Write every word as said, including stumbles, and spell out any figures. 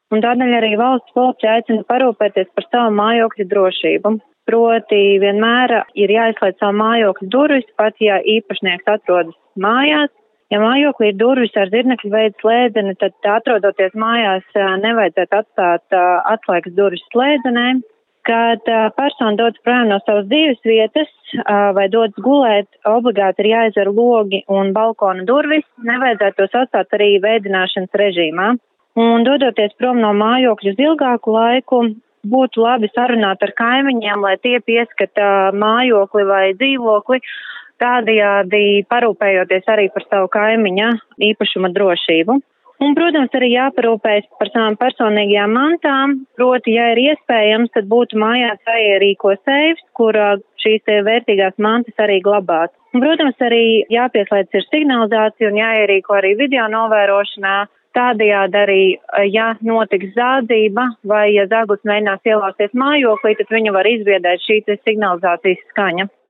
un tādēļ arī valsts policija aicina parūpēties par savu mājokļu drošību. Proti vienmēr ir jāizslēdz savu mājokļu durvis, pat ja īpašnieks atrodas mājās. Ja mājoklī ir durvis ar zirnekļu veidu slēdzeni, tad atrodoties mājās nevajadzētu atstāt atslēgas durvis slēdzenē. Kad persona dodas projām no savas dzīves vietas vai dodas gulēt, obligāti ir jāizver logi un balkona durvis, nevajadzētu tos atstāt arī vēdināšanas režīmā. Un dodoties prom no mājokļa uz ilgāku laiku, būtu labi sarunāt ar kaimiņiem, lai tie pieskata mājokli vai dzīvokli, tādējādi parūpējoties arī par savu kaimiņa īpašuma drošību. Un, protams, arī jāparūpējas par savām personīgajām mantām, proti, ja ir iespējams, tad būtu mājās jāierīko seifs, kur šīs vērtīgās mantas arī glabāt. Un, protams, arī jāpieslēdz ir signalizācija un jāierīko arī video novērošanā. Tādējādi arī, ja notiks zādzība vai ja zāguls mēģinās ielausties mājoklī, tad viņu var izbiedēt šī signalizācijas skaņa.